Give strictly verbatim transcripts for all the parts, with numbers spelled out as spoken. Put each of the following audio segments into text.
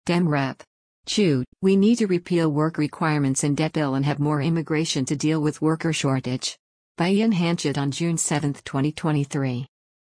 Dem Rep. Chu, we need to repeal work requirements in debt bill and have more immigration to deal with worker shortage. By Ian Hanchett on June seventh, twenty twenty-three.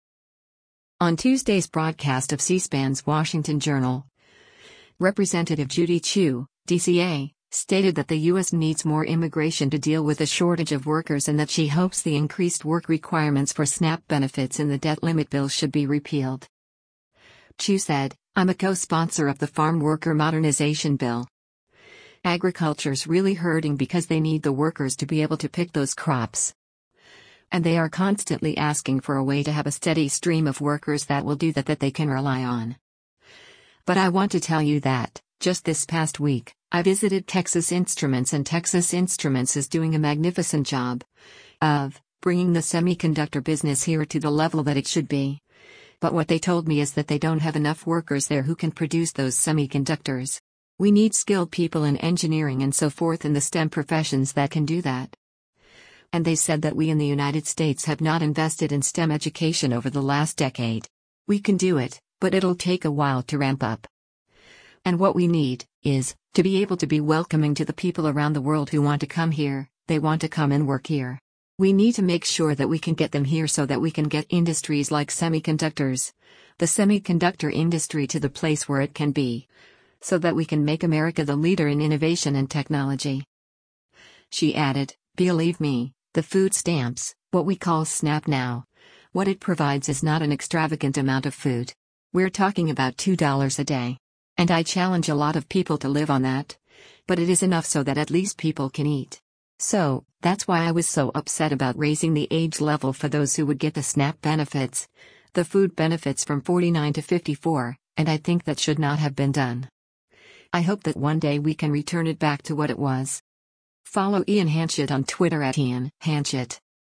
On Tuesday's broadcast of C-SPAN's Washington Journal, Representative Judy Chu, D C A, stated that the U S needs more immigration to deal with a shortage of workers and that she hopes the increased work requirements for SNAP benefits in the debt limit bill should be repealed. Chu said, "I'm a co-sponsor of the Farm Worker Modernization Bill. Agriculture's really hurting because they need the workers to be able to pick those crops. And they are constantly asking for a way to have a steady stream of workers that will do that that they can rely on. But I want to tell you that, just this past week, I visited Texas Instruments and Texas Instruments is doing a magnificent job of bringing the semiconductor business here to the level that it should be. But what they told me is that they don't have enough workers there who can produce those semiconductors. We need skilled people in engineering and so forth in the STEM professions that can do that. And they said that we in the United States have not invested in STEM education over the last decade. We can do it, but it'll take a while to ramp up. And what we need is to be able to be welcoming to the people around the world who want to come here. They want to come and work here. We need to make sure that we can get them here so that we can get industries like semiconductors, the semiconductor industry to the place where it can be, so that we can make America the leader in innovation and technology." She added, "Believe me, the food stamps, what we call SNAP now, what it provides is not an extravagant amount of food. We're talking about two dollars a day. And I challenge a lot of people to live on that. But it is enough so that at least people can eat. So, that's why I was so upset about raising the age level for those who would get the SNAP benefits, the food benefits from forty-nine to fifty-four, and I think that should not have been done. I hope that one day we can return it back to what it was." Follow Ian Hanchett on Twitter at Ian Hanchett.